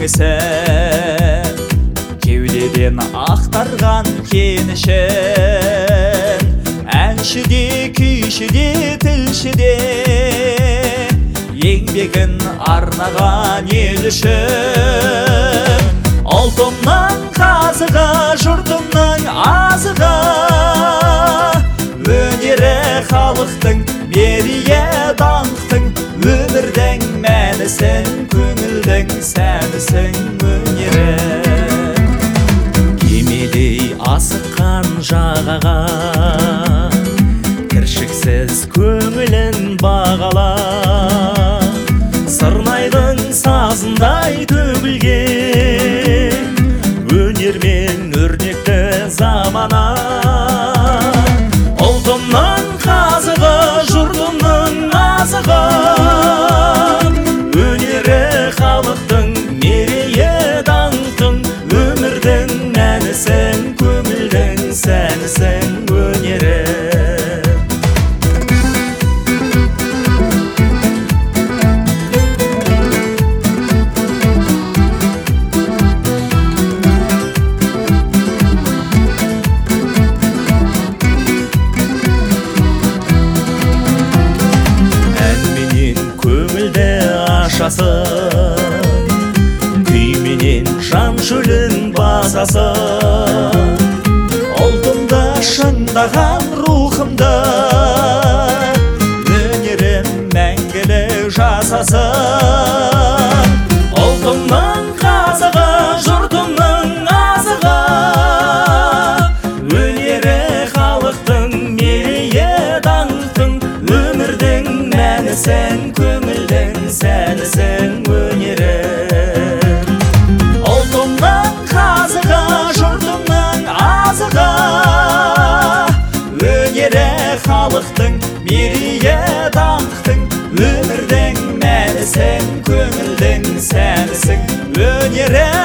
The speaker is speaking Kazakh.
жеңісін, кеудеден ақтарған кенішін, әншіде, күйшіде, тілшіде еңбегін арнаған ел үшін. Ұлтымның қазығы, жұртымның азығы, өнері халықтың, мерейі даңқтың, өмірдің мәнісің, көңілдің сәнісің өнері. Кемедей асыққан жағаға кіршіксіз көңілін бағала, сырнайдың сазындай төгілген өнермен өрнекті замана. Ұлтымның қазығы, жұртымның азығы, өнері халықтың, мерейі даңқтың, өмірдің мәнісің, көңілдің сәнісің өнері. Күйменен жан шөлін басасын, ұлтымды шыңдаған рухымды, өнерім мәңгілік жасасын. Ұлтымның қазығы, жұртымның азығы, өнері халықтың, мерейі даңқтың, өмірдің мәнісің, көңілдің сәнісің өнері. Ұлтымның қазығы, жұртымның азығы, өнері халықтың, мерейі даңқтың, өмірдің мәнісің, көңілдің сәнісің өнері.